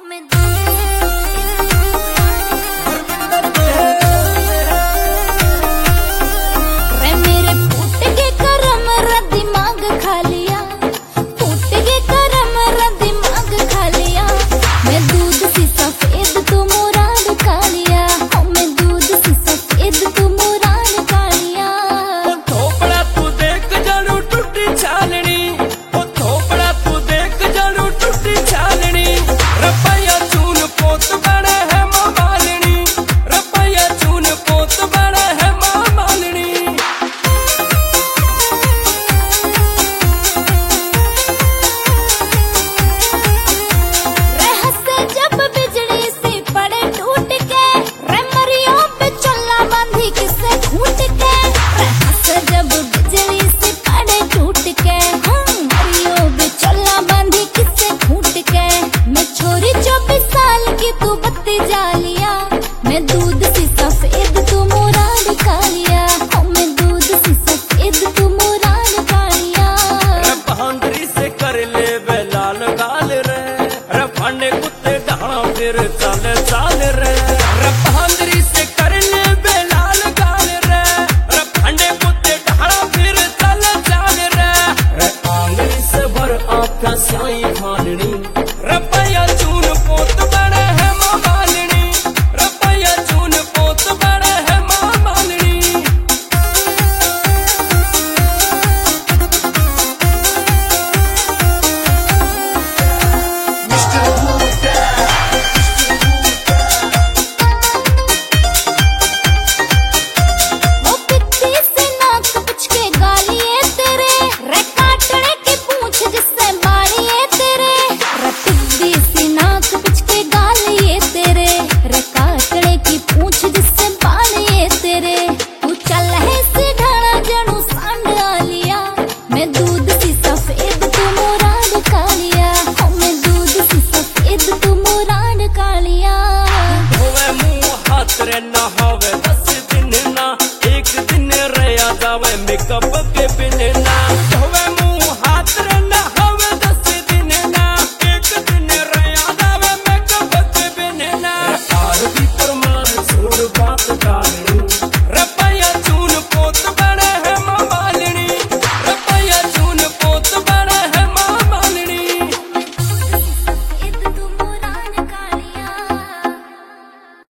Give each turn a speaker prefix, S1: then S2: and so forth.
S1: फिर चल चल रे भांगरी से कर ले बेलाल गाल रे फंडे कुत्ते ढाड़ा फिर चल चल रे आंगली से भर आँखा साई खालनी रपया चून पोत बड़े है माँ मालनी रपया चून पोत बड़े है माँ मालनी नहावे 10 दिन ना एक दिन रह जावे मेकअप के बिना।